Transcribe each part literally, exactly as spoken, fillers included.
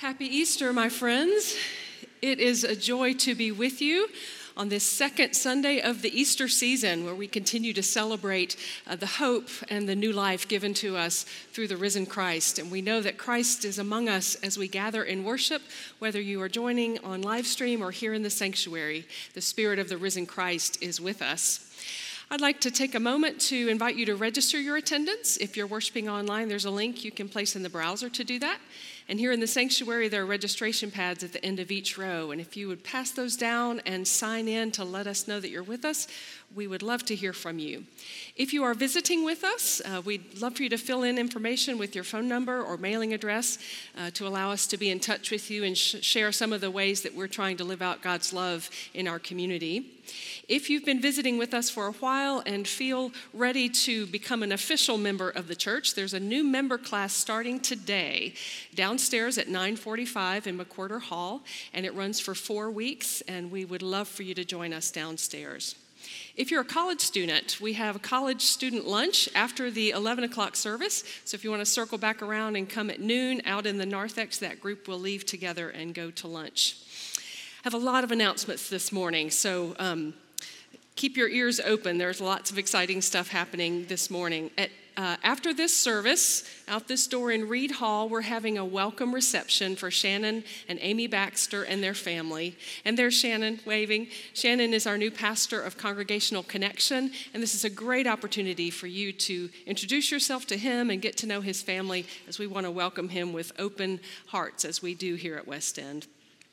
Happy Easter, my friends. It is a joy to be with you on this second Sunday of the Easter season, where we continue to celebrate uh, the hope and the new life given to us through the risen Christ. And we know that Christ is among us as we gather in worship, whether you are joining on live stream or here in the sanctuary. The Spirit of the risen Christ is with us. I'd like to take a moment to invite you to register your attendance. If you're worshiping online, there's a link you can place in the browser to do that. And here in the sanctuary, there are registration pads at the end of each row. And if you would pass those down and sign in to let us know that you're with us, we would love to hear from you. If you are visiting with us, uh, we'd love for you to fill in information with your phone number or mailing address uh, to allow us to be in touch with you and sh- share some of the ways that we're trying to live out God's love in our community. If you've been visiting with us for a while and feel ready to become an official member of the church, there's a new member class starting today downstairs at nine forty-five in McWhorter Hall, and it runs for four weeks, and we would love for you to join us downstairs. If you're a college student, we have a college student lunch after the eleven o'clock service. So if you want to circle back around and come at noon out in the narthex, that group will leave together and go to lunch. I have a lot of announcements this morning, so um, keep your ears open. There's lots of exciting stuff happening this morning. At, uh, after this service, out this door in Reed Hall, we're having a welcome reception for Shannon and Amy Baxter and their family. And there's Shannon waving. Shannon is our new pastor of Congregational Connection, and this is a great opportunity for you to introduce yourself to him and get to know his family, as we want to welcome him with open hearts, as we do here at West End.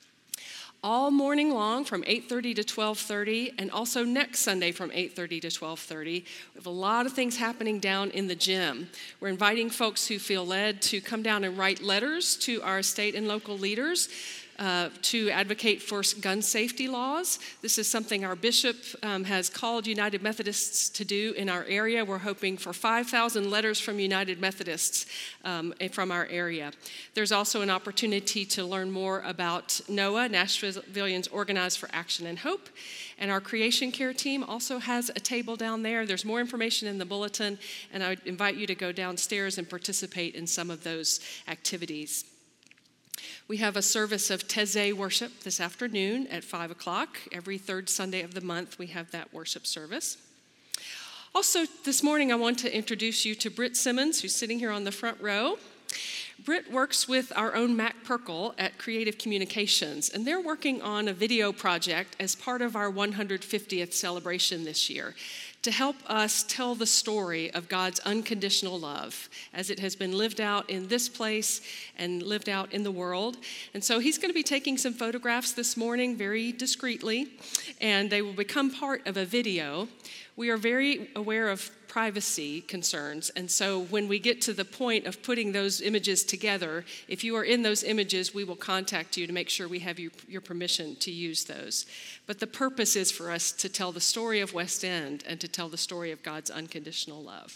All morning long from eight thirty to twelve thirty, and also next Sunday from eight thirty to twelve thirty. We have a lot of things happening down in the gym. We're inviting folks who feel led to come down and write letters to our state and local leaders uh, to advocate for gun safety laws. This is something our bishop um, has called United Methodists to do in our area. We're hoping for five thousand letters from United Methodists um, from our area. There's also an opportunity to learn more about NOAH, Nashvillians Organized for Action and Hope. And our Creation Care team also has a table down there. There's more information in the bulletin, and I would invite you to go downstairs and participate in some of those activities. We have a service of Taizé worship this afternoon at five o'clock. Every third Sunday of the month, we have that worship service. Also, this morning, I want to introduce you to Britt Simmons, who's sitting here on the front row. Britt works with our own Mac Perkle at Creative Communications, and they're working on a video project as part of our one hundred fiftieth celebration this year to help us tell the story of God's unconditional love as it has been lived out in this place and lived out in the world. And so he's going to be taking some photographs this morning very discreetly, and they will become part of a video. We are very aware of privacy concerns, and so when we get to the point of putting those images together, if you are in those images, we will contact you to make sure we have you, your permission to use those. But the purpose is for us to tell the story of West End and to tell the story of God's unconditional love.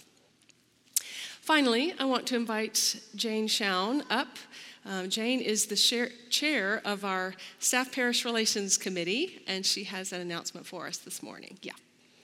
Finally, I want to invite Jane Schown up. Um, Jane is the chair, chair of our Staff Parish Relations Committee, and she has an announcement for us this morning. Yeah.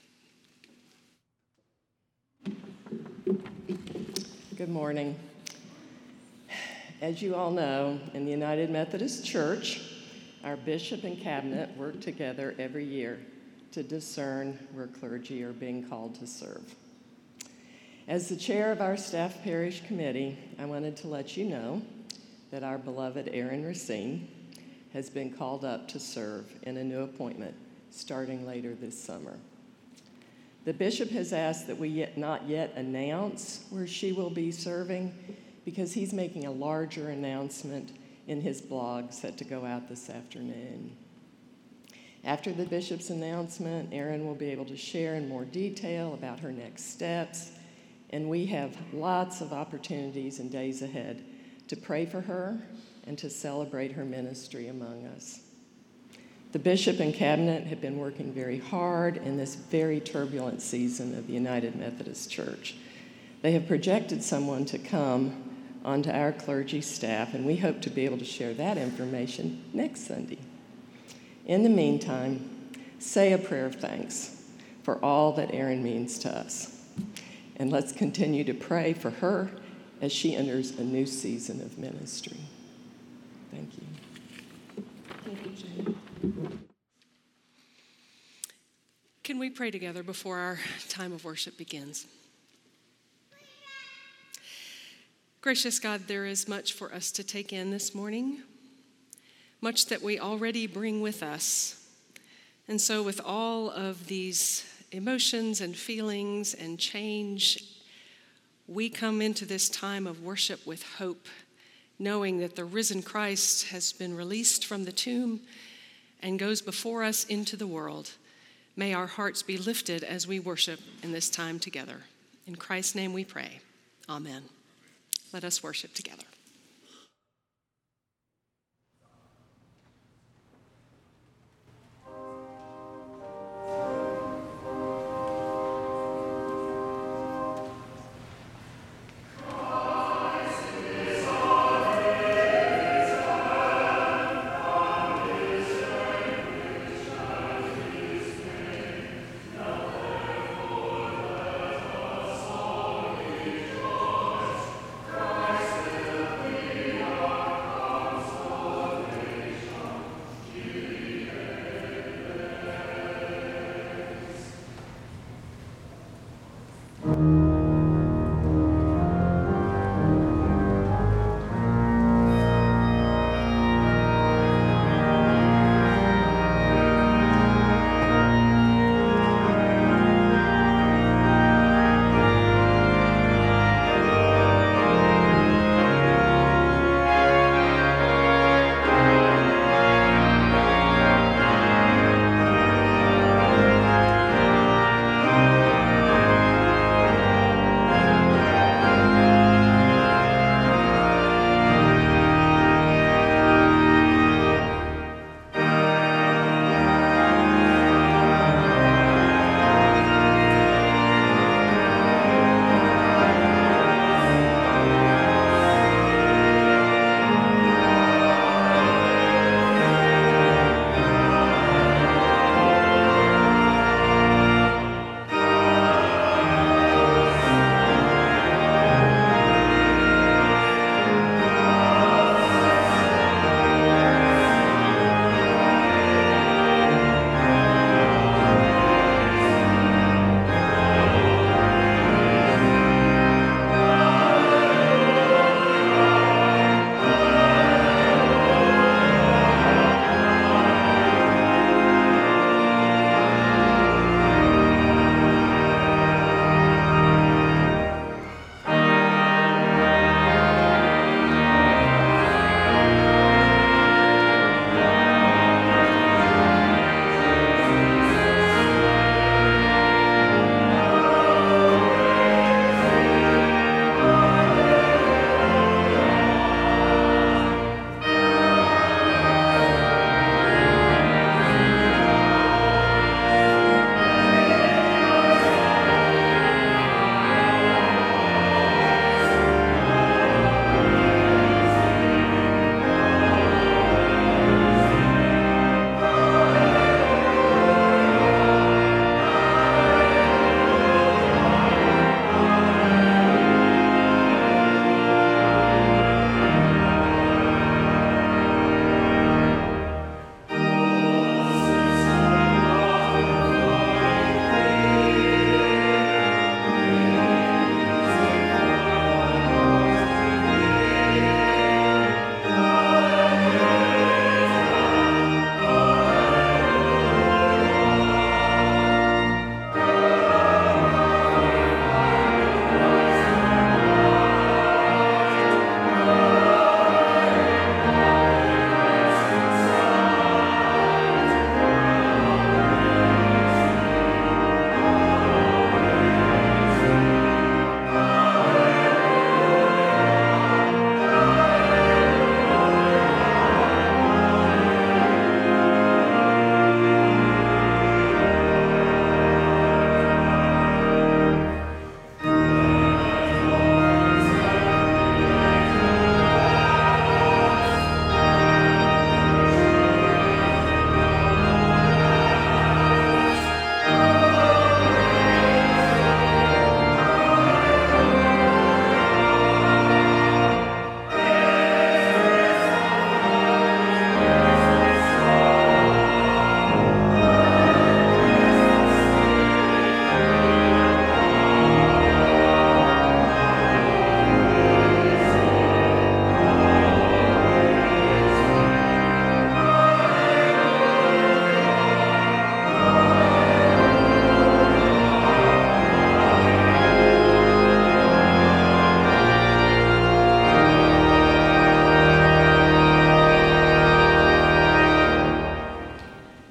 Good morning. As you all know, in the United Methodist Church, our bishop and cabinet work together every year to discern where clergy are being called to serve. As the chair of our staff parish committee, I wanted to let you know that our beloved Aaron Racine has been called up to serve in a new appointment starting later this summer. The bishop has asked that we yet not yet announce where she will be serving because he's making a larger announcement in his blog set to go out this afternoon. After the bishop's announcement, Erin will be able to share in more detail about her next steps, and we have lots of opportunities in days ahead to pray for her and to celebrate her ministry among us. The bishop and cabinet have been working very hard in this very turbulent season of the United Methodist Church. They have projected someone to come onto our clergy staff, and we hope to be able to share that information next Sunday. In the meantime, say a prayer of thanks for all that Erin means to us. And let's continue to pray for her as she enters a new season of ministry. Thank you. Thank you, Jane. Can we pray together before our time of worship begins? Gracious God, there is much for us to take in this morning, much that we already bring with us. And so with all of these emotions and feelings and change, we come into this time of worship with hope, knowing that the risen Christ has been released from the tomb and goes before us into the world. May our hearts be lifted as we worship in this time together. In Christ's name we pray. Amen. Let us worship together. Christ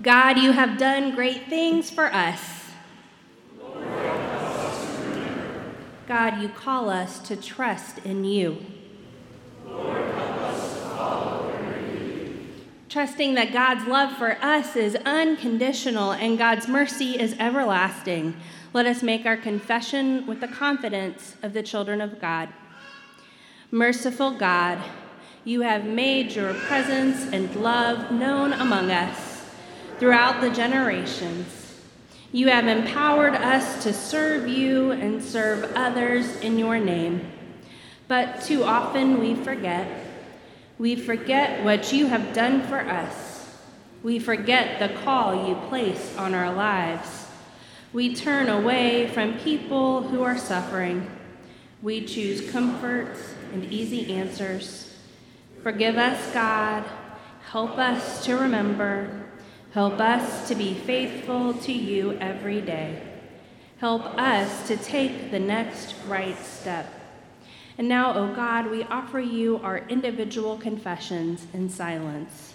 God, you have done great things for us. Lord, help us to remember. God, you call us to trust in you. Lord, help us to follow where you lead. Trusting that God's love for us is unconditional and God's mercy is everlasting, let us make our confession with the confidence of the children of God. Merciful God, you have made your presence and love known among us throughout the generations. You have empowered us to serve you and serve others in your name. But too often we forget. We forget what you have done for us. We forget the call you place on our lives. We turn away from people who are suffering. We choose comfort and easy answers. Forgive us, God. Help us to remember. Help us to be faithful to you every day. Help us to take the next right step. And now, O God, we offer you our individual confessions in silence.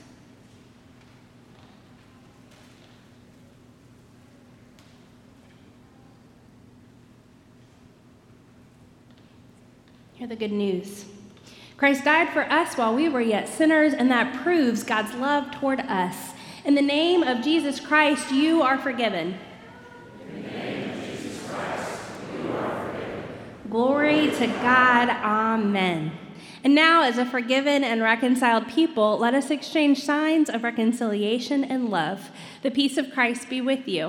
Hear the good news. Christ died for us while we were yet sinners, and that proves God's love toward us. In the name of Jesus Christ, you are forgiven. In the name of Jesus Christ, you are forgiven. Glory to God. Amen. And now, as a forgiven and reconciled people, let us exchange signs of reconciliation and love. The peace of Christ be with you.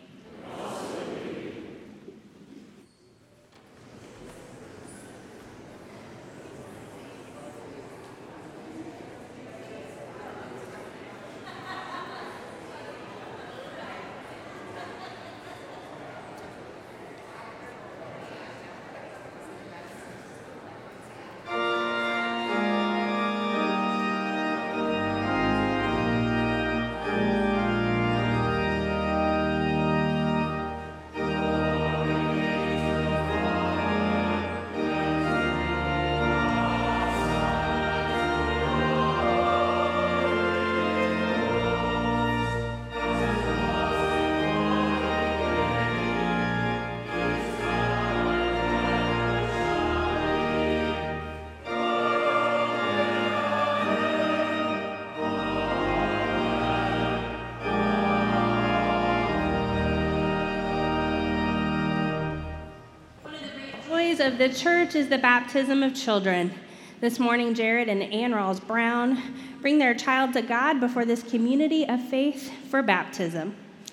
Of the church is the baptism of children. This morning, Jared and Ann Rawls Brown bring their child to God before this community of faith for baptism.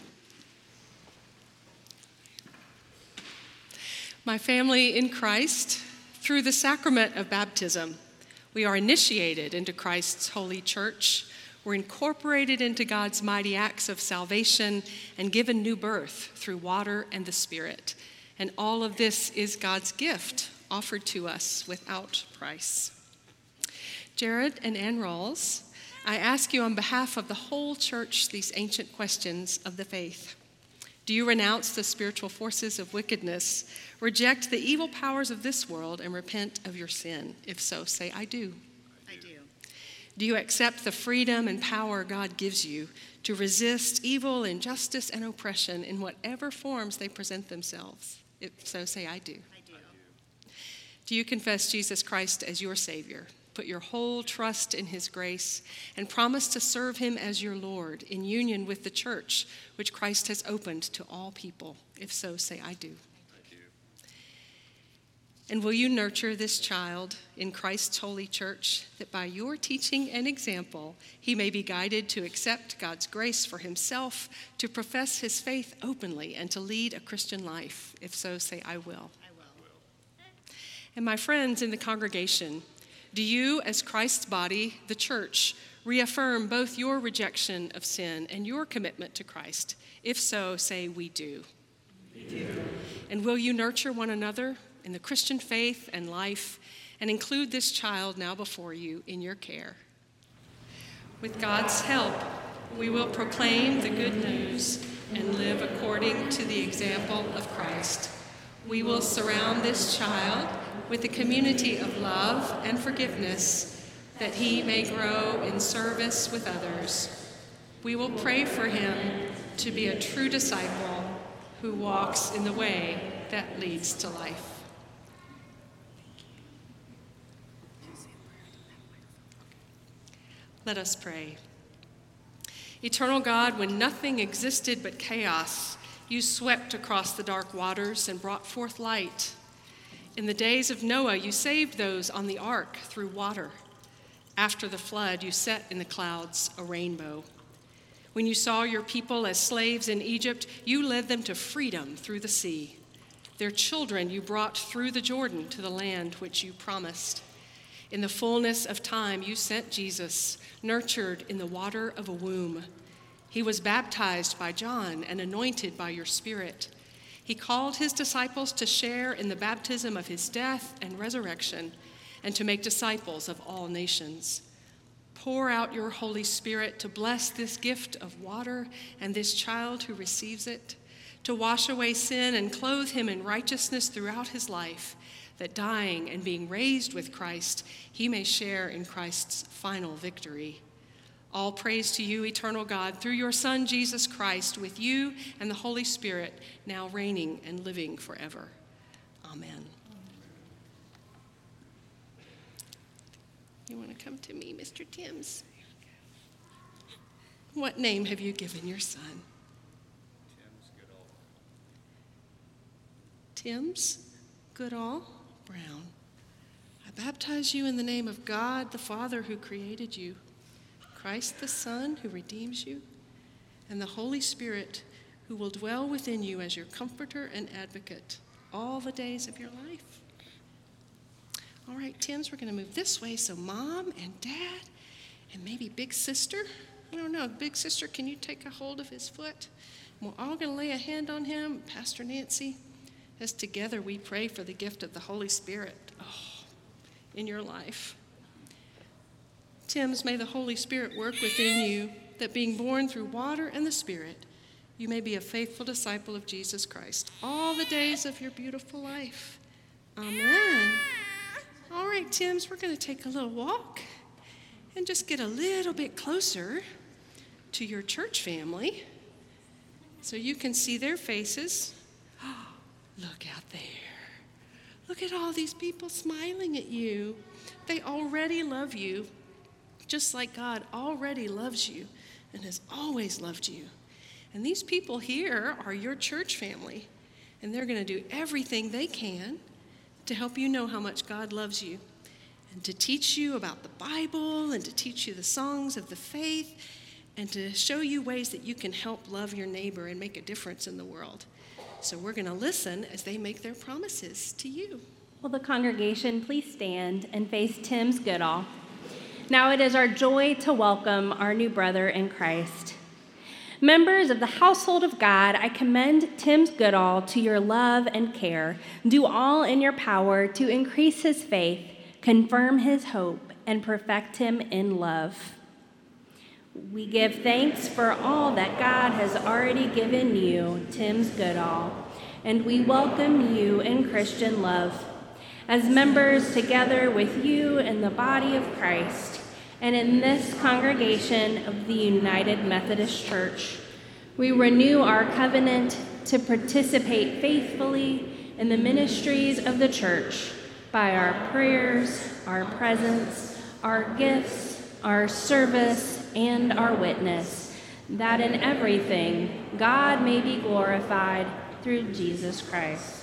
My family in Christ, through the sacrament of baptism, we are initiated into Christ's holy church. We're incorporated into God's mighty acts of salvation and given new birth through water and the Spirit. And all of this is God's gift offered to us without price. Jared and Ann Rawls, I ask you on behalf of the whole church these ancient questions of the faith. Do you renounce the spiritual forces of wickedness, reject the evil powers of this world, and repent of your sin? If so, say, I do. I do. Do you accept the freedom and power God gives you to resist evil, injustice, and oppression in whatever forms they present themselves? If so, say, I do. I do. Do you confess Jesus Christ as your Savior, put your whole trust in his grace, and promise to serve him as your Lord in union with the church, which Christ has opened to all people? If so, say, I do. I do. And will you nurture this child in Christ's holy church, that by your teaching and example, he may be guided to accept God's grace for himself, to profess his faith openly, and to lead a Christian life? If so, say, I will. I will. And my friends in the congregation, do you, as Christ's body, the church, reaffirm both your rejection of sin and your commitment to Christ? If so, say, we do. We do. And will you nurture one another in the Christian faith and life, and include this child now before you in your care? With God's help, we will proclaim the good news and live according to the example of Christ. We will surround this child with a community of love and forgiveness, that he may grow in service with others. We will pray for him to be a true disciple who walks in the way that leads to life. Let us pray. Eternal God, when nothing existed but chaos, you swept across the dark waters and brought forth light. In the days of Noah, you saved those on the ark through water. After the flood, you set in the clouds a rainbow. When you saw your people as slaves in Egypt, you led them to freedom through the sea. Their children you brought through the Jordan to the land which you promised. In the fullness of time, you sent Jesus, nurtured in the water of a womb. He was baptized by John and anointed by your Spirit. He called his disciples to share in the baptism of his death and resurrection, and to make disciples of all nations. Pour out your Holy Spirit to bless this gift of water and this child who receives it, to wash away sin and clothe him in righteousness throughout his life, that dying and being raised with Christ, he may share in Christ's final victory. All praise to you, eternal God, through your Son, Jesus Christ, with you and the Holy Spirit, now reigning and living forever. Amen. You want to come to me, Mister Timms? What name have you given your son? Timms Goodall Brown. I baptize you in the name of God, the Father who created you, Christ the Son who redeems you, and the Holy Spirit who will dwell within you as your comforter and advocate all the days of your life. All right, Timms, we're going to move this way so Mom and Dad and maybe Big Sister, I don't know, Big Sister, can you take a hold of his foot? And we're all going to lay a hand on him, Pastor Nancy, as together we pray for the gift of the Holy Spirit oh, in your life. Timms, may the Holy Spirit work within you, that being born through water and the Spirit, you may be a faithful disciple of Jesus Christ all the days of your beautiful life. Amen. All right, Timms, we're going to take a little walk and just get a little bit closer to your church family so you can see their faces. Oh, look out there. Look at all these people smiling at you. They already love you, just like God already loves you and has always loved you. And these people here are your church family, and they're going to do everything they can to help you know how much God loves you, and to teach you about the Bible, and to teach you the songs of the faith, and to show you ways that you can help love your neighbor and make a difference in the world. So we're going to listen as they make their promises to you. Will the congregation please stand and face Timms Goodall? Now it is our joy to welcome our new brother in Christ. Members of the household of God, I commend Timms Goodall to your love and care. Do all in your power to increase his faith, confirm his hope, and perfect him in love. We give thanks for all that God has already given you, Timms Goodall, and we welcome you in Christian love. As members together with you in the body of Christ, and in this congregation of the United Methodist Church, we renew our covenant to participate faithfully in the ministries of the church by our prayers, our presence, our gifts, our service, and our witness, that in everything God may be glorified through Jesus Christ.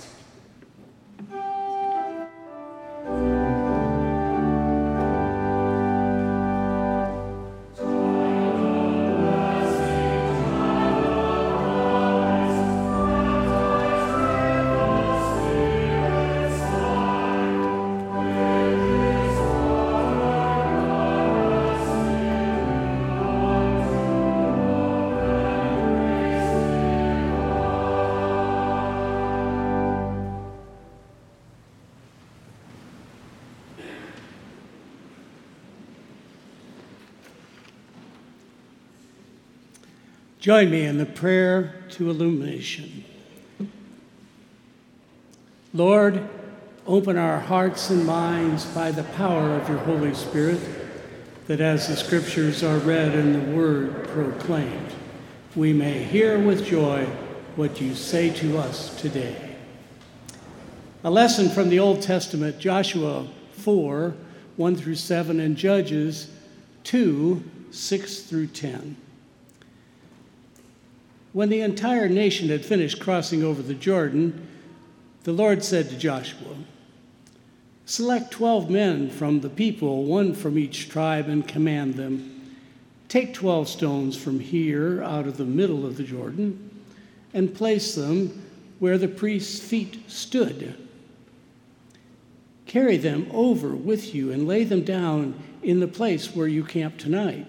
Join me in the prayer to illumination. Lord, open our hearts and minds by the power of your Holy Spirit, that as the scriptures are read and the word proclaimed, we may hear with joy what you say to us today. A lesson from the Old Testament, Joshua four, one through seven, and Judges two, six through ten. When the entire nation had finished crossing over the Jordan, the Lord said to Joshua, "Select twelve men from the people, one from each tribe, and command them. Take twelve stones from here out of the middle of the Jordan and place them where the priest's feet stood. Carry them over with you and lay them down in the place where you camp tonight."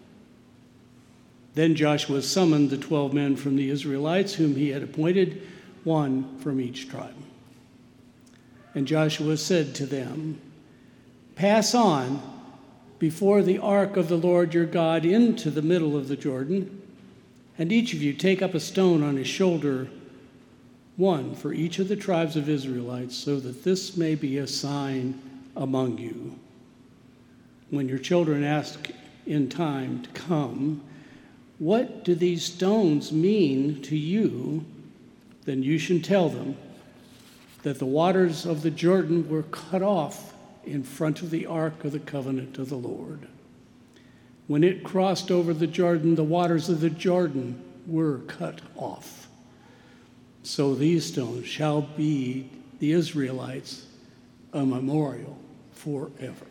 Then Joshua summoned the twelve men from the Israelites whom he had appointed, one from each tribe. And Joshua said to them, "Pass on before the ark of the Lord your God into the middle of the Jordan, and each of you take up a stone on his shoulder, one for each of the tribes of Israelites, so that this may be a sign among you. When your children ask in time to come, 'What do these stones mean to you?' then you should tell them that the waters of the Jordan were cut off in front of the ark of the covenant of the Lord. When it crossed over the Jordan, the waters of the Jordan were cut off. So these stones shall be the Israelites a memorial forever."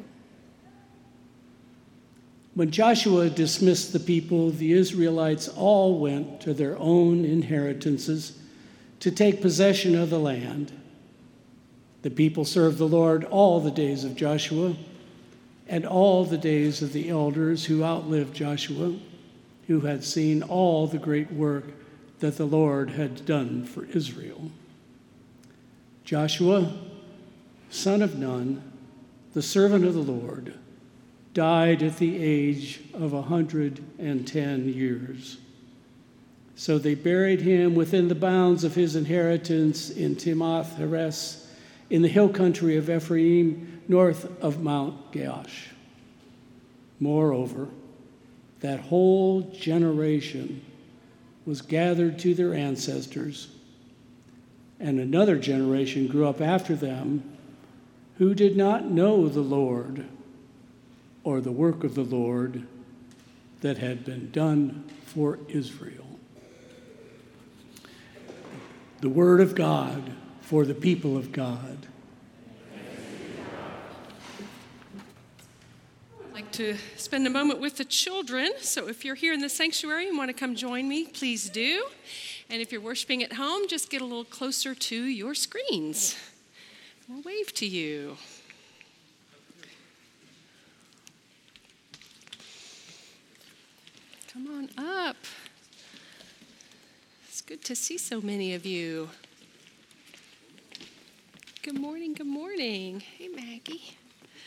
When Joshua dismissed the people, the Israelites all went to their own inheritances to take possession of the land. The people served the Lord all the days of Joshua and all the days of the elders who outlived Joshua, who had seen all the great work that the Lord had done for Israel. Joshua, son of Nun, the servant of the Lord, died at the age of a hundred and ten years. So they buried him within the bounds of his inheritance in Timnath Heres, in the hill country of Ephraim, north of Mount Gaash. Moreover, that whole generation was gathered to their ancestors, and another generation grew up after them who did not know the Lord or the work of the Lord that had been done for Israel. The word of God for the people of God. I'd like to spend a moment with the children. So if you're here in the sanctuary and want to come join me, please do. And if you're worshiping at home, just get a little closer to your screens. I'll wave to you. Come on up. It's good to see so many of you. Good morning, good morning. Hey, Maggie.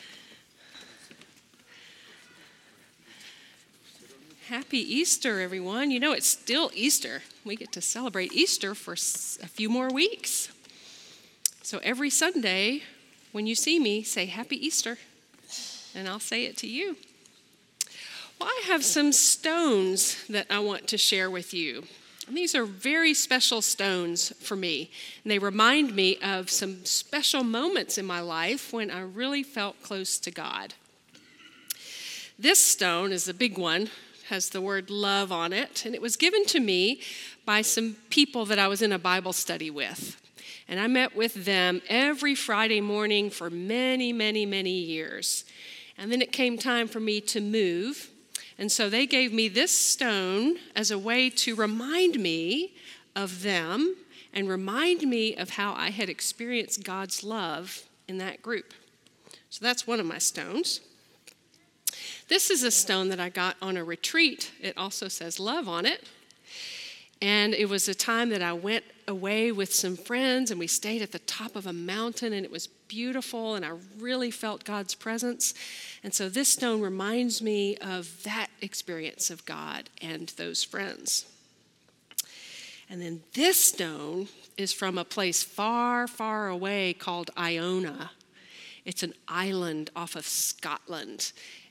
Happy Easter, everyone. You know, it's still Easter. We get to celebrate Easter for a few more weeks. So every Sunday, when you see me, say Happy Easter, and I'll say it to you. Well, I have some stones that I want to share with you. And these are very special stones for me. And they remind me of some special moments in my life when I really felt close to God. This stone is a big one, has the word love on it. And it was given to me by some people that I was in a Bible study with. And I met with them every Friday morning for many, many, many years. And then it came time for me to move. And so they gave me this stone as a way to remind me of them and remind me of how I had experienced God's love in that group. So that's one of my stones. This is a stone that I got on a retreat. It also says love on it. And it was a time that I went away with some friends and we stayed at the top of a mountain and it was beautiful and I really felt God's presence. And so this stone reminds me of that experience of God and those friends. And then this stone is from a place far, far away called Iona. It's an island off of Scotland.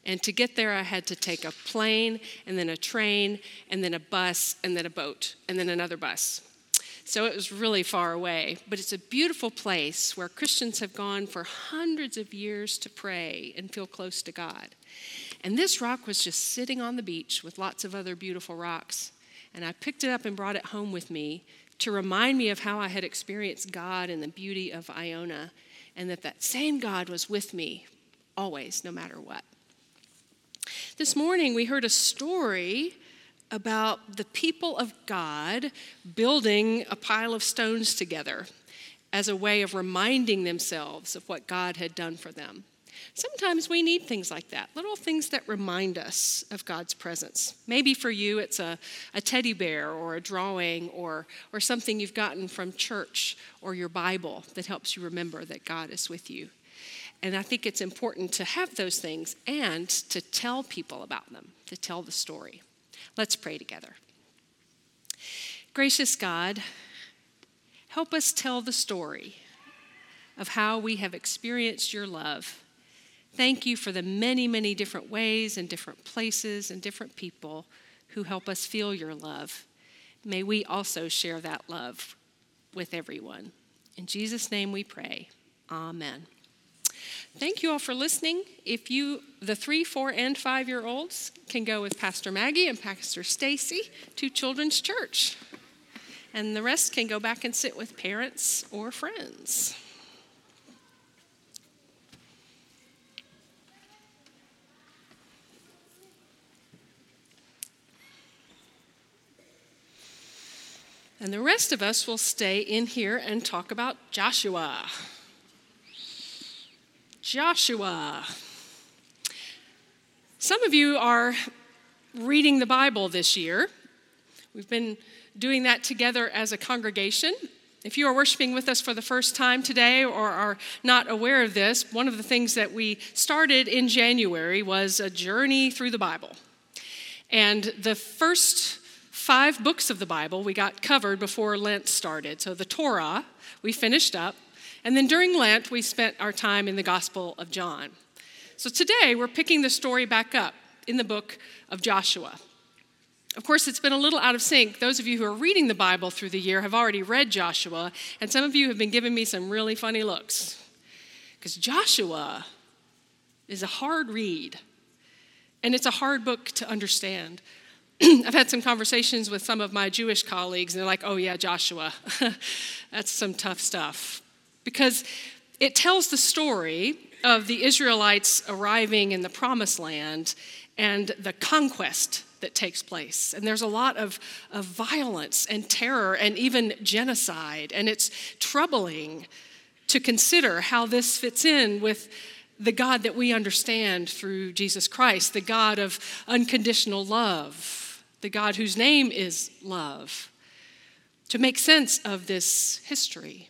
And to get there, I had to take a plane, and then a train, and then a bus, and then a boat, and then another bus. So it was really far away, but it's a beautiful place where Christians have gone for hundreds of years to pray and feel close to God. And this rock was just sitting on the beach with lots of other beautiful rocks. And I picked it up and brought it home with me to remind me of how I had experienced God and the beauty of Iona, and that that same God was with me always, no matter what. This morning we heard a story about the people of God building a pile of stones together as a way of reminding themselves of what God had done for them. Sometimes we need things like that, little things that remind us of God's presence. Maybe for you it's a, a teddy bear or a drawing or, or something you've gotten from church or your Bible that helps you remember that God is with you. And I think it's important to have those things and to tell people about them, to tell the story. Let's pray together. Gracious God, help us tell the story of how we have experienced your love. Thank you for the many, many different ways and different places and different people who help us feel your love. May we also share that love with everyone. In Jesus' name we pray. Amen. Thank you all for listening. If you, the three, four, and five-year-olds can go with Pastor Maggie and Pastor Stacy to Children's Church. And the rest can go back and sit with parents or friends. And the rest of us will stay in here and talk about Joshua. Joshua. Some of you are reading the Bible this year. We've been doing that together as a congregation. If you are worshiping with us for the first time today or are not aware of this, one of the things that we started in January was a journey through the Bible. And the first five books of the Bible we got covered before Lent started. So the Torah, we finished up. And then during Lent, we spent our time in the Gospel of John. So today, we're picking the story back up in the book of Joshua. Of course, it's been a little out of sync. Those of you who are reading the Bible through the year have already read Joshua, and some of you have been giving me some really funny looks. Because Joshua is a hard read, and it's a hard book to understand. I've had some conversations with some of my Jewish colleagues, and they're like, oh yeah, Joshua, that's some tough stuff. Because it tells the story of the Israelites arriving in the Promised Land and the conquest that takes place. And there's a lot of, of violence and terror and even genocide. And it's troubling to consider how this fits in with the God that we understand through Jesus Christ, the God of unconditional love, the God whose name is love, to make sense of this history.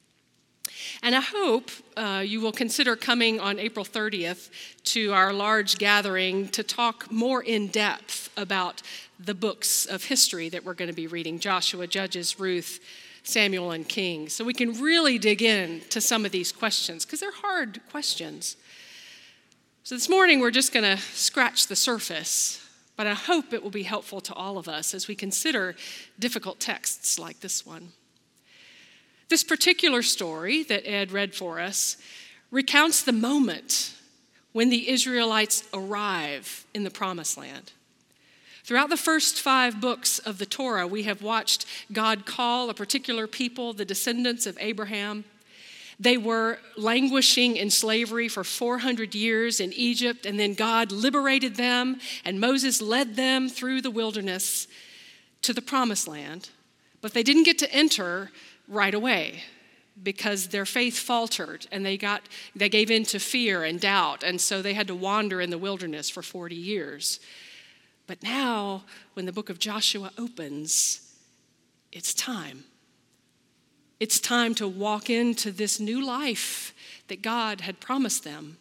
And I hope uh, you will consider coming on April thirtieth to our large gathering to talk more in depth about the books of history that we're going to be reading, Joshua, Judges, Ruth, Samuel, and Kings. So we can really dig in to some of these questions because they're hard questions. So this morning we're just going to scratch the surface, but I hope it will be helpful to all of us as we consider difficult texts like this one. This particular story that Ed read for us recounts the moment when the Israelites arrive in the Promised Land. Throughout the first five books of the Torah, we have watched God call a particular people, the descendants of Abraham. They were languishing in slavery for four hundred years in Egypt, and then God liberated them, and Moses led them through the wilderness to the Promised Land. But they didn't get to enter right away because their faith faltered and they got they gave in to fear and doubt, and so they had to wander in the wilderness for forty years. But now, when the book of Joshua opens, it's time. It's time to walk into this new life that God had promised them.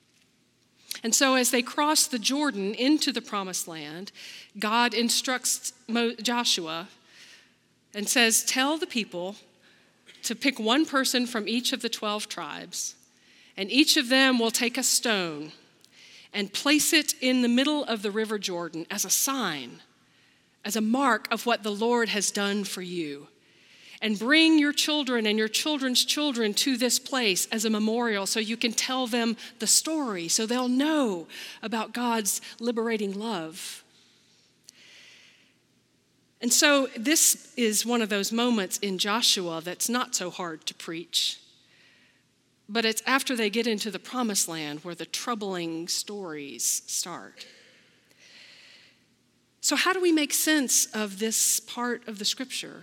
And so as they cross the Jordan into the Promised Land, God instructs Joshua and says, tell the people to pick one person from each of the twelve tribes, and each of them will take a stone, and place it in the middle of the River Jordan as a sign, as a mark of what the Lord has done for you. And bring your children and your children's children to this place as a memorial so you can tell them the story, so they'll know about God's liberating love. And so this is one of those moments in Joshua that's not so hard to preach. But it's after they get into the promised land where the troubling stories start. So how do we make sense of this part of the scripture?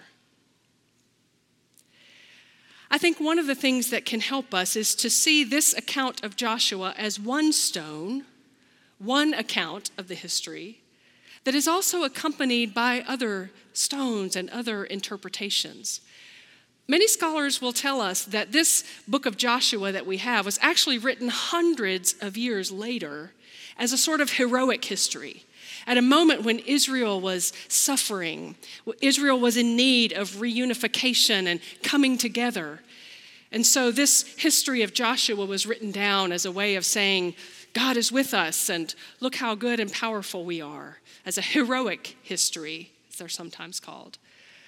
I think one of the things that can help us is to see this account of Joshua as one stone, one account of the history, that is also accompanied by other stones and other interpretations. Many scholars will tell us that this book of Joshua that we have was actually written hundreds of years later as a sort of heroic history. At a moment when Israel was suffering, Israel was in need of reunification and coming together. And so this history of Joshua was written down as a way of saying, God is with us, and look how good and powerful we are, as a heroic history, as they're sometimes called.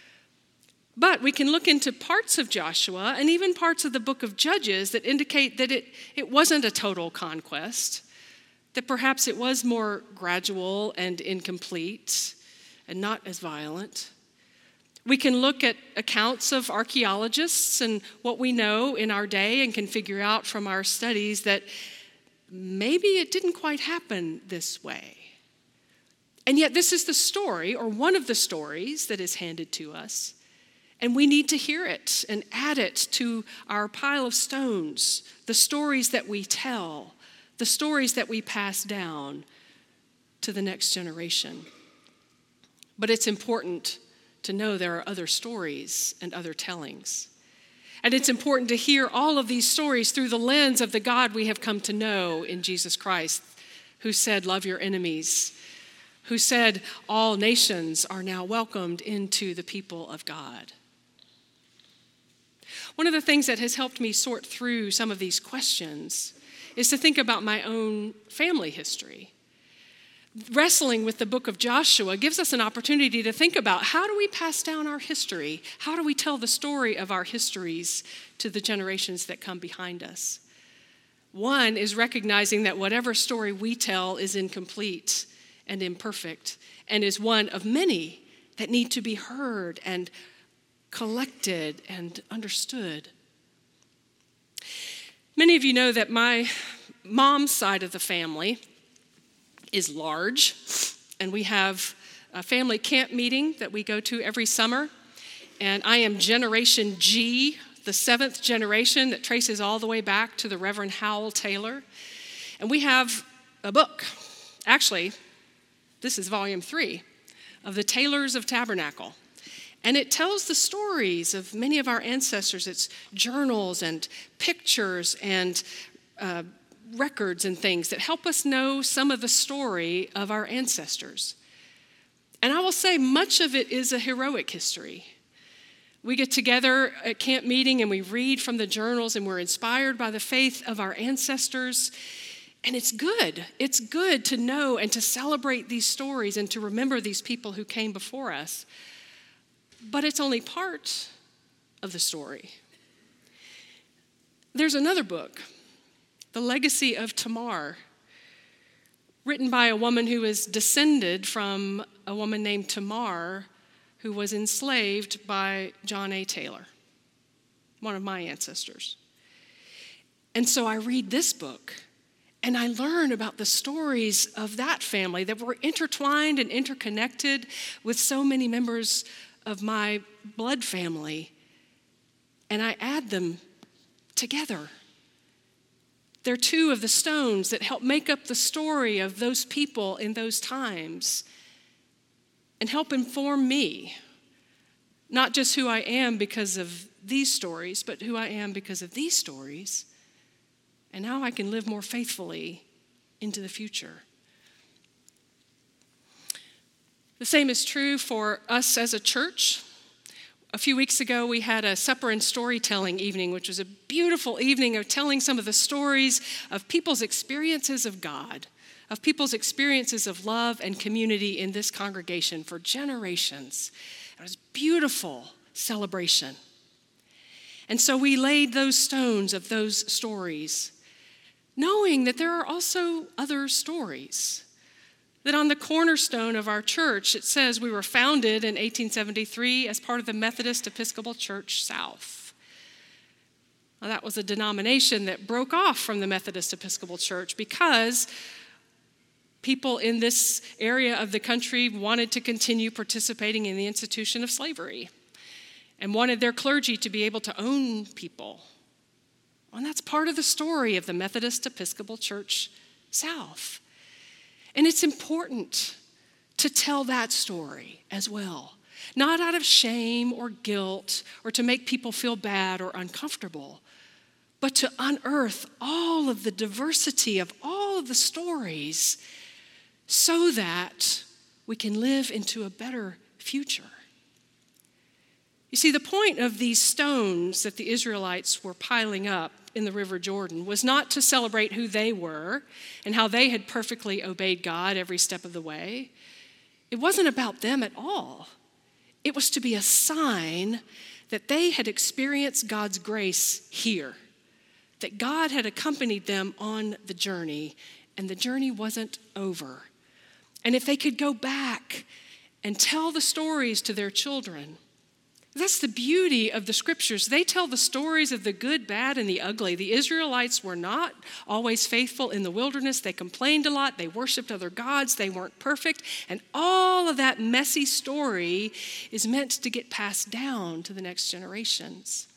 But we can look into parts of Joshua and even parts of the book of Judges that indicate that it, it wasn't a total conquest, that perhaps it was more gradual and incomplete and not as violent. We can look at accounts of archaeologists and what we know in our day and can figure out from our studies that maybe it didn't quite happen this way. And yet this is the story, or one of the stories, that is handed to us. And we need to hear it and add it to our pile of stones, the stories that we tell, the stories that we pass down to the next generation. But it's important to know there are other stories and other tellings. And it's important to hear all of these stories through the lens of the God we have come to know in Jesus Christ, who said, love your enemies, who said, all nations are now welcomed into the people of God. One of the things that has helped me sort through some of these questions is to think about my own family history. Wrestling with the book of Joshua gives us an opportunity to think about, how do we pass down our history? How do we tell the story of our histories to the generations that come behind us? One is recognizing that whatever story we tell is incomplete and imperfect, and is one of many that need to be heard and collected and understood. Many of you know that my mom's side of the family is large, and we have a family camp meeting that we go to every summer, and I am Generation G, the seventh generation that traces all the way back to the Reverend Howell Taylor, and we have a book. Actually, this is volume three of the Taylors of Tabernacle. And it tells the stories of many of our ancestors. It's journals and pictures and uh, records and things that help us know some of the story of our ancestors. And I will say much of it is a heroic history. We get together at camp meeting and we read from the journals and we're inspired by the faith of our ancestors. And it's good. It's good to know and to celebrate these stories and to remember these people who came before us. But it's only part of the story. There's another book, The Legacy of Tamar, written by a woman who is descended from a woman named Tamar, who was enslaved by John A. Taylor, one of my ancestors. And so I read this book, and I learn about the stories of that family that were intertwined and interconnected with so many members of my blood family, and I add them together. They're two of the stones that help make up the story of those people in those times and help inform me, not just who I am because of these stories, but who I am because of these stories, and how I can live more faithfully into the future. The same is true for us as a church. A few weeks ago, we had a supper and storytelling evening, which was a beautiful evening of telling some of the stories of people's experiences of God of people's experiences of love and community in this congregation for generations. It was a beautiful celebration. And so we laid those stones of those stories, knowing that there are also other stories. That on the cornerstone of our church, it says we were founded in eighteen seventy-three as part of the Methodist Episcopal Church South. Now, that was a denomination that broke off from the Methodist Episcopal Church because people in this area of the country wanted to continue participating in the institution of slavery and wanted their clergy to be able to own people. And that's part of the story of the Methodist Episcopal Church South. And it's important to tell that story as well, not out of shame or guilt or to make people feel bad or uncomfortable, but to unearth all of the diversity of all of the stories so that we can live into a better future. You see, the point of these stones that the Israelites were piling up in the River Jordan was not to celebrate who they were and how they had perfectly obeyed God every step of the way. It wasn't about them at all. It was to be a sign that they had experienced God's grace here, that God had accompanied them on the journey, and the journey wasn't over. And if they could go back and tell the stories to their children, that's the beauty of the scriptures. They tell the stories of the good, bad, and the ugly. The Israelites were not always faithful in the wilderness. They complained a lot. They worshiped other gods. They weren't perfect. And all of that messy story is meant to get passed down to the next generations.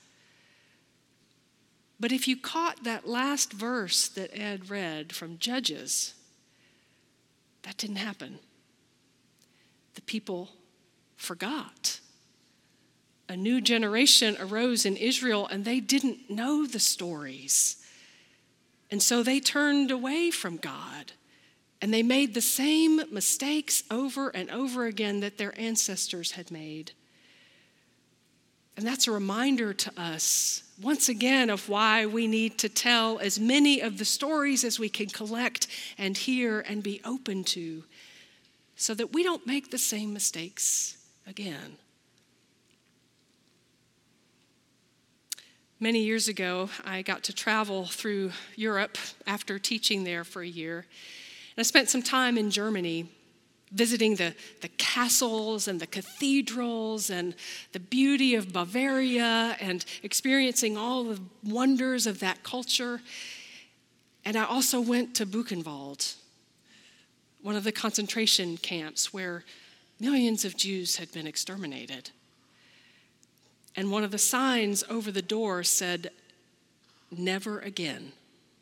But if you caught that last verse that Ed read from Judges, that didn't happen. The people forgot. A new generation arose in Israel, and they didn't know the stories. And so they turned away from God, and they made the same mistakes over and over again that their ancestors had made. And that's a reminder to us, once again, of why we need to tell as many of the stories as we can collect and hear and be open to, so that we don't make the same mistakes again. Many years ago, I got to travel through Europe after teaching there for a year. And I spent some time in Germany visiting the, the castles and the cathedrals and the beauty of Bavaria and experiencing all the wonders of that culture. And I also went to Buchenwald, one of the concentration camps where millions of Jews had been exterminated. And one of the signs over the door said, "Never again."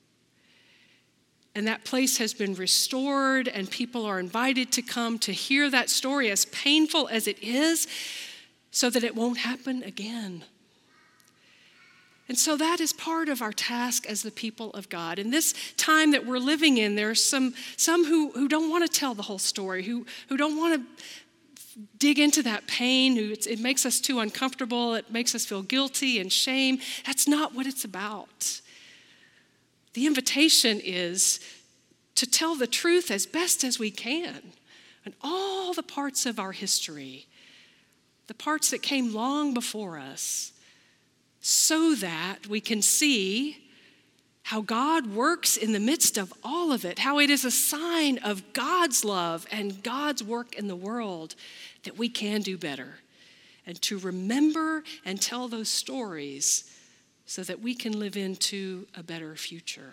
And that place has been restored, and people are invited to come to hear that story, as painful as it is, so that it won't happen again. And so that is part of our task as the people of God. In this time that we're living in, there's some, some who, who don't want to tell the whole story, who, who don't want to dig into that pain. It makes us too uncomfortable. It makes us feel guilty and shame. That's not what it's about. The invitation is to tell the truth as best as we can and all the parts of our history, the parts that came long before us, so that we can see how God works in the midst of all of it, how it is a sign of God's love and God's work in the world that we can do better, and to remember and tell those stories so that we can live into a better future.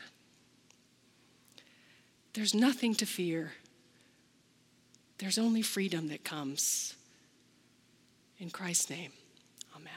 There's nothing to fear. There's only freedom that comes. In Christ's name, amen.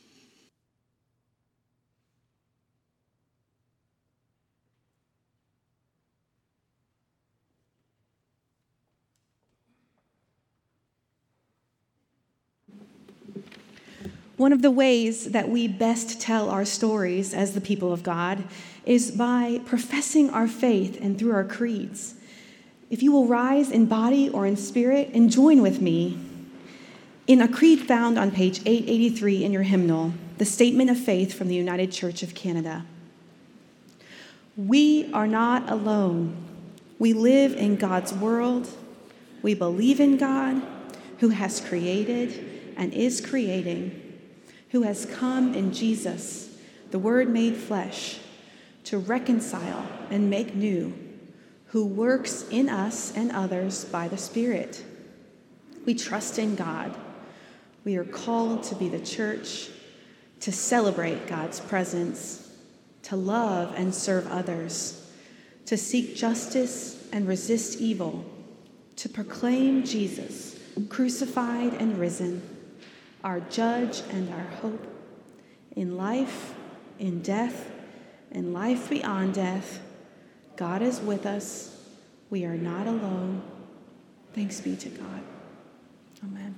One of the ways that we best tell our stories as the people of God is by professing our faith and through our creeds. If you will rise in body or in spirit and join with me in a creed found on page eight eighty-three in your hymnal, the Statement of Faith from the United Church of Canada. We are not alone. We live in God's world. We believe in God, who has created and is creating, who has come in Jesus, the Word made flesh, to reconcile and make new, who works in us and others by the Spirit. We trust in God. We are called to be the church, to celebrate God's presence, to love and serve others, to seek justice and resist evil, to proclaim Jesus, crucified and risen, our judge and our hope, in life, in death, in life beyond death. God is with us. We are not alone. Thanks be to God. Amen.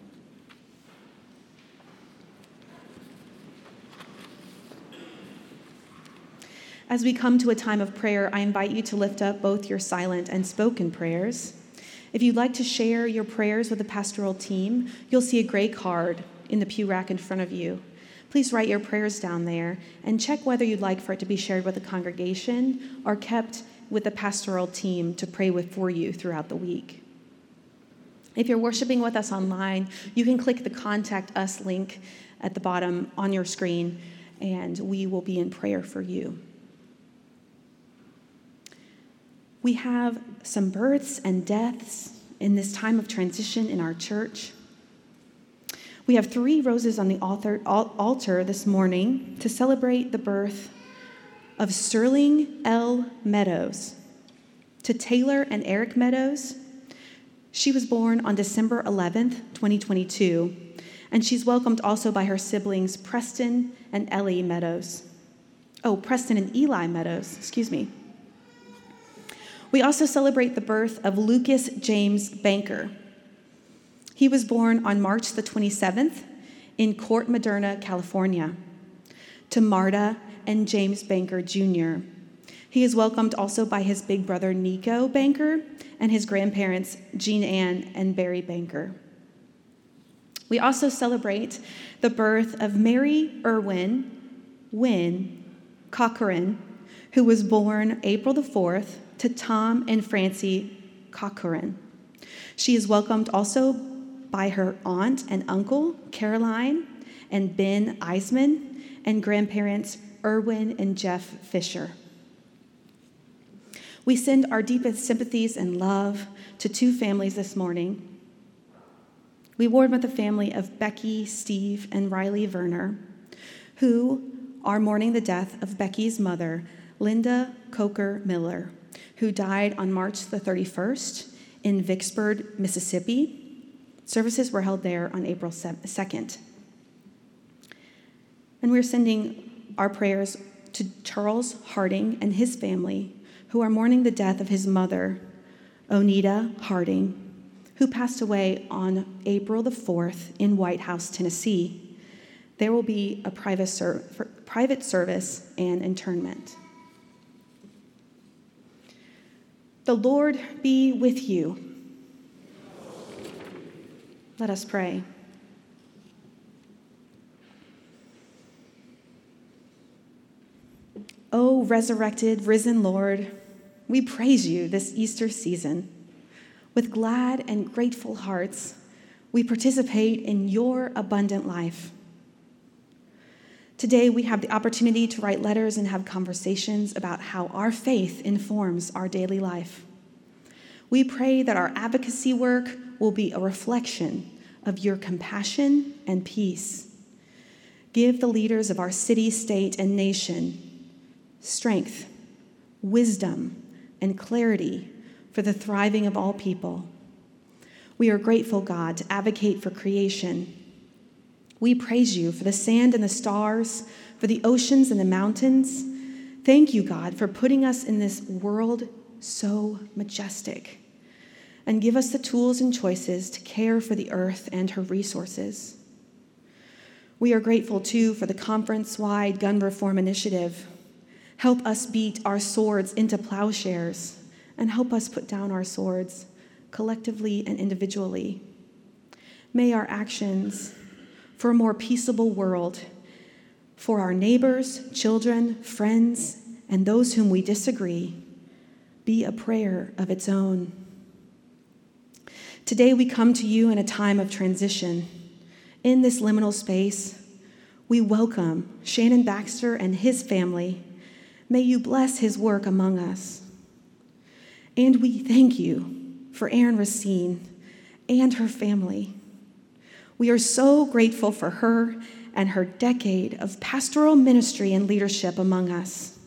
As we come to a time of prayer, I invite you to lift up both your silent and spoken prayers. If you'd like to share your prayers with the pastoral team, you'll see a gray card in the pew rack in front of you. Please write your prayers down there and check whether you'd like for it to be shared with the congregation or kept with the pastoral team to pray with for you throughout the week. If you're worshiping with us online, you can click the Contact Us link at the bottom on your screen, and we will be in prayer for you. We have some births and deaths in this time of transition in our church. We have three roses on the altar, altar this morning to celebrate the birth of Sterling L. Meadows. To Taylor and Eric Meadows, she was born on December eleventh, twenty twenty-two, and she's welcomed also by her siblings Preston and Ellie Meadows. Oh, Preston and Eli Meadows, excuse me. We also celebrate the birth of Lucas James Banker. He was born on March the twenty-seventh in Court Moderna, California. To Marta and James Banker Junior He is welcomed also by his big brother Nico Banker and his grandparents Jean Ann and Barry Banker. We also celebrate the birth of Mary Irwin Wynn Cochran, who was born April the fourth to Tom and Francie Cochran. She is welcomed also by her aunt and uncle, Caroline and Ben Eisman, and grandparents Erwin and Jeff Fisher. We send our deepest sympathies and love to two families this morning. We mourn with the family of Becky, Steve, and Riley Werner, who are mourning the death of Becky's mother, Linda Coker Miller, who died on March the thirty-first in Vicksburg, Mississippi. Services were held there on April second. And we're sending our prayers to Charles Harding and his family, who are mourning the death of his mother, Onita Harding, who passed away on April the fourth in White House, Tennessee. There will be a private, ser- private service and interment. The Lord be with you. Let us pray. O resurrected, risen Lord, we praise you this Easter season. With glad and grateful hearts, we participate in your abundant life. Today, we have the opportunity to write letters and have conversations about how our faith informs our daily life. We pray that our advocacy work will be a reflection of your compassion and peace. Give the leaders of our city, state, and nation strength, wisdom, and clarity for the thriving of all people. We are grateful, God, to advocate for creation. We praise you for the sand and the stars, for the oceans and the mountains. Thank you, God, for putting us in this world so majestic. And give us the tools and choices to care for the earth and her resources. We are grateful, too, for the conference-wide gun reform initiative. Help us beat our swords into plowshares, and help us put down our swords collectively and individually. May our actions for a more peaceable world, for our neighbors, children, friends, and those whom we disagree, be a prayer of its own. Today we come to you in a time of transition. In this liminal space, we welcome Shannon Baxter and his family. May you bless his work among us. And we thank you for Erin Racine and her family. We are so grateful for her and her decade of pastoral ministry and leadership among us.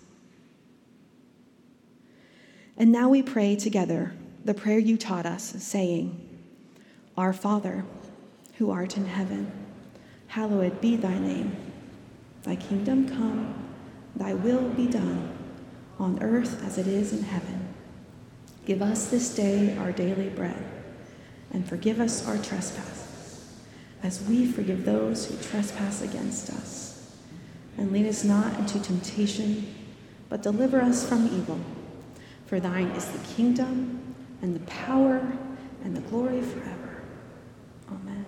And now we pray together the prayer you taught us, saying, Our Father, who art in heaven, hallowed be thy name. Thy kingdom come, thy will be done, on earth as it is in heaven. Give us this day our daily bread, and forgive us our trespasses, as we forgive those who trespass against us. And lead us not into temptation, but deliver us from evil. For thine is the kingdom, and the power, and the glory forever. Amen.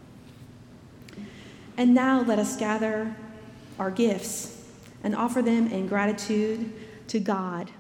And now let us gather our gifts and offer them in gratitude to God.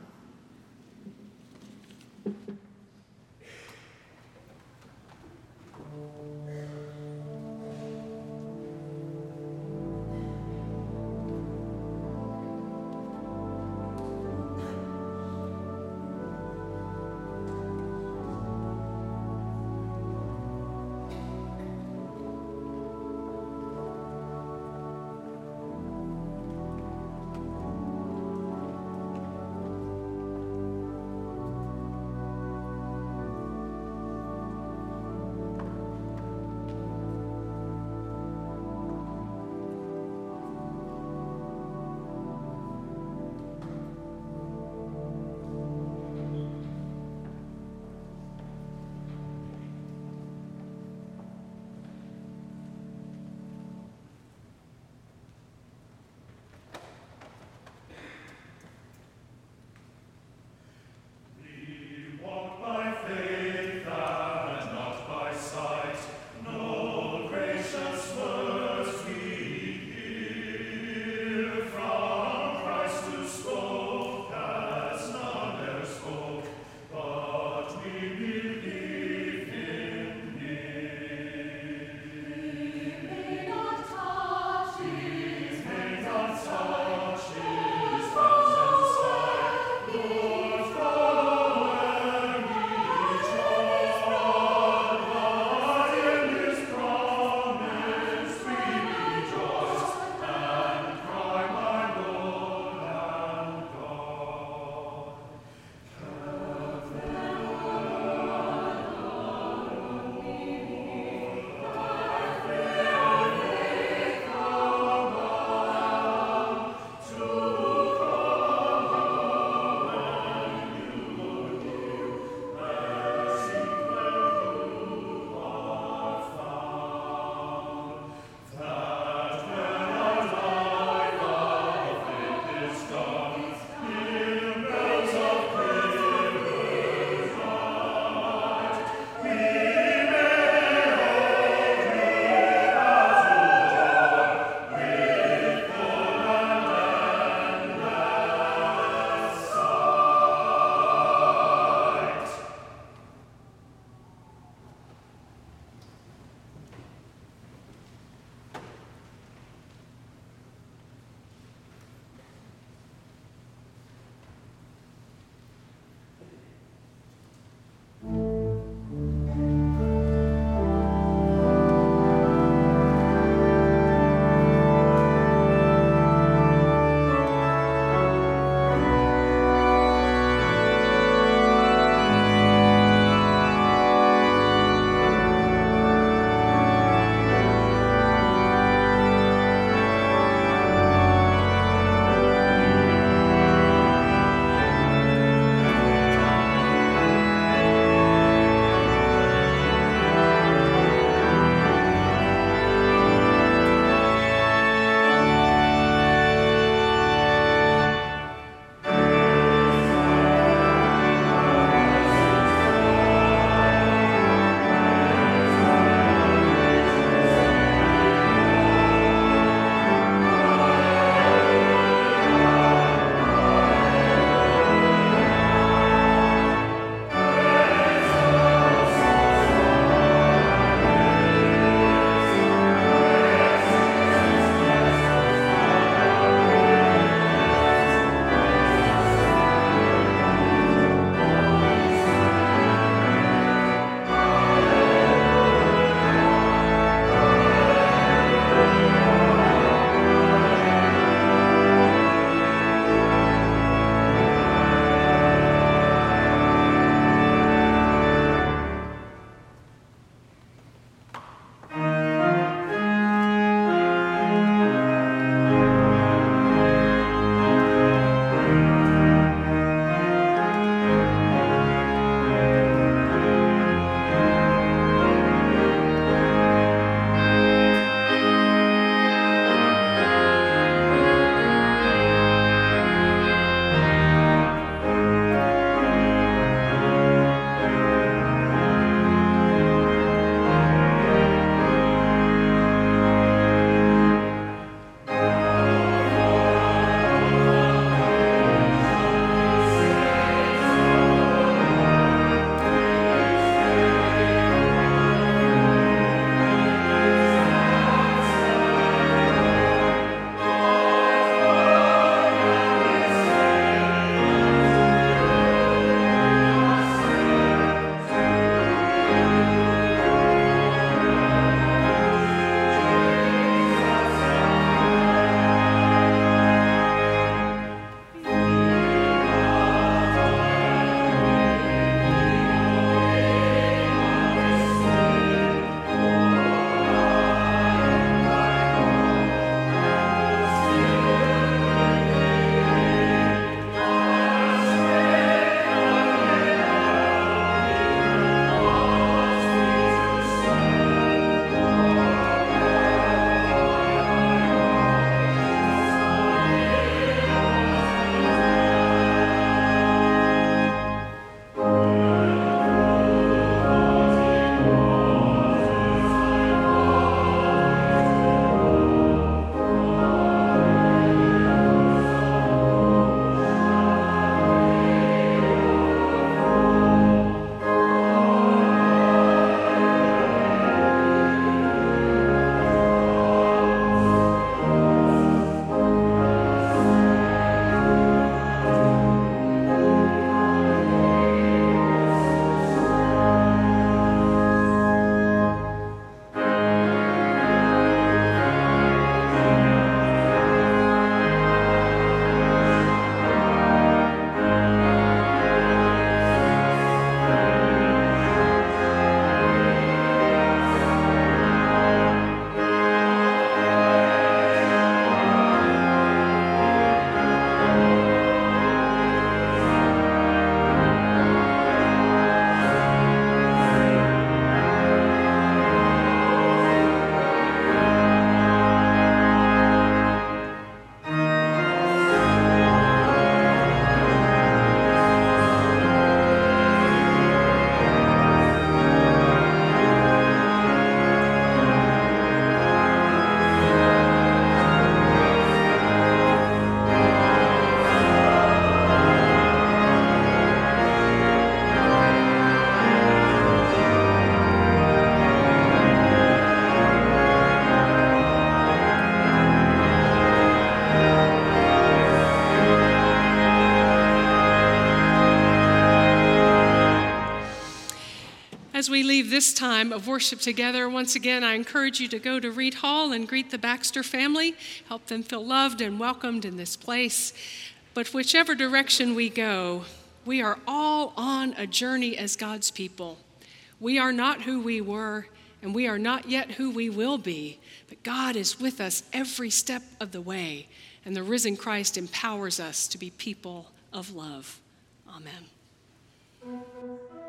as we leave this time of worship together, once again, I encourage you to go to Reed Hall and greet the Baxter family, help them feel loved and welcomed in this place. But whichever direction we go, we are all on a journey as God's people. We are not who we were, and we are not yet who we will be, but God is with us every step of the way, and the risen Christ empowers us to be people of love. Amen.